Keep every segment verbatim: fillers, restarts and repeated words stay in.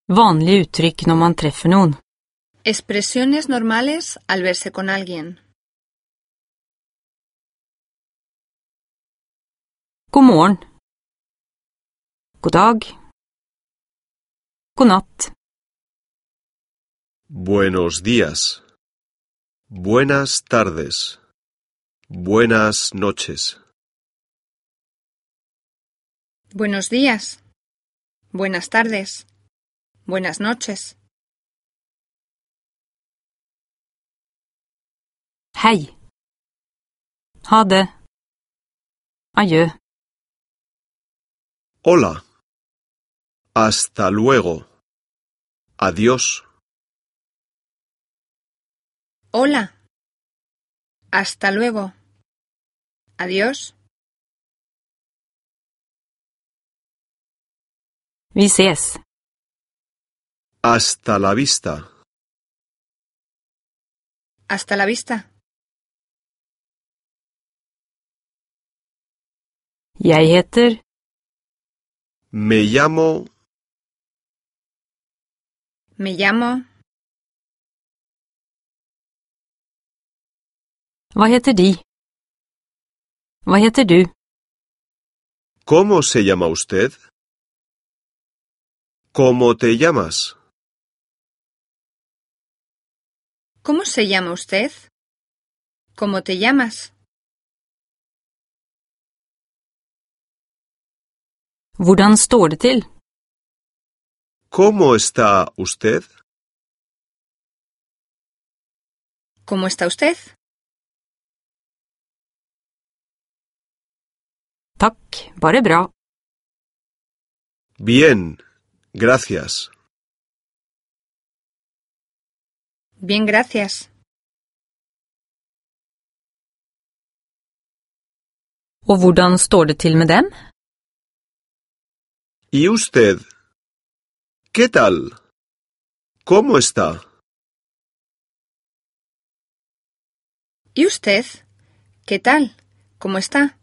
Vanlige uttrykk når man treffer noen. Expresiones normales al verse con alguien. God morgen. God dag. God natt. Buenos días. Buenas tardes. Buenas noches. Buenos días. Buenas tardes. Buenas noches. Hei. Ha det. Adjø. Hola. Hasta luego. Adiós. Hola. Hasta luego. Adiós. Vi ses. Hasta la vista. Hasta la vista. Jeg heter. Me llamo. Me llamo. Hva heter de? Hva heter du? ¿Cómo se llama usted? ¿Cómo te llamas? ¿Cómo se llama usted? ¿Cómo te llamas? Hvordan står det til? ¿Cómo está usted? ¿Cómo está usted? Takk, bare bra. Bien, gracias. Bien, gracias. Og hvordan står det til med dem? ¿Y usted? ¿Qué tal? ¿Cómo está? ¿Y usted? ¿Qué tal? ¿Cómo está?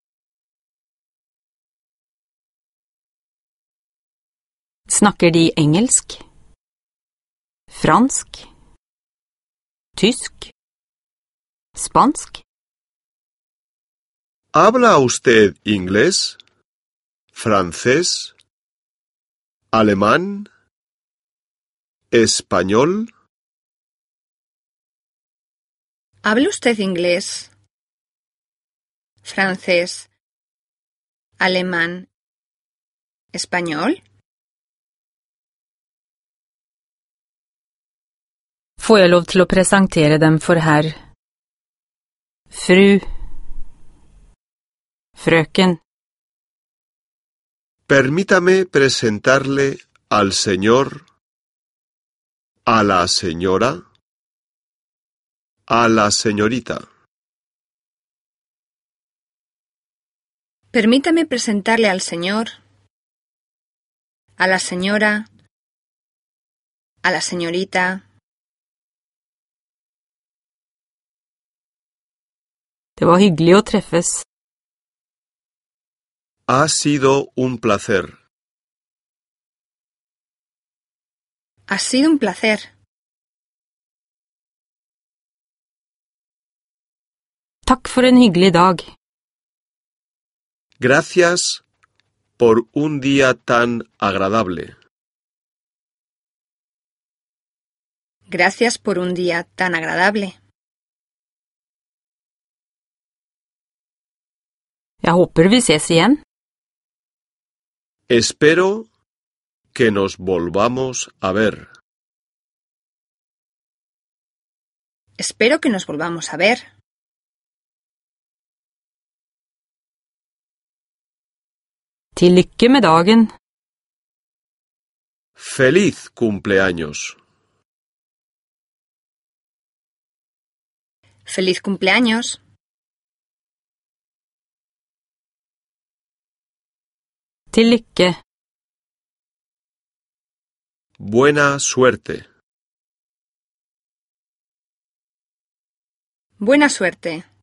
Snakker de engelsk? Fransk? Tysk? Spansk? ¿Habla usted inglés? ¿Francés? ¿Alemán? ¿Español? ¿Habla usted inglés? ¿Francés? ¿Alemán? ¿Español? Får jeg lov til å presentere dem for herr? Fru? Frøken? Permítame presentarle al señor, a la señora, a la señorita. Permítame presentarle al señor, a la señora, a la señorita. Det var hyggelig å treffes. Ha sido un placer. Ha sido un placer. Takk for en hyggelig dag. Gracias por un día tan agradable. Gracias por un día tan agradable. Jeg håper vi ses igjen. Espero que nos volvamos a ver. Espero que nos volvamos a ver. Til lykke med dagen. ¡Feliz cumpleaños! Feliz cumpleaños. Til lykke. Buena suerte. Buena suerte.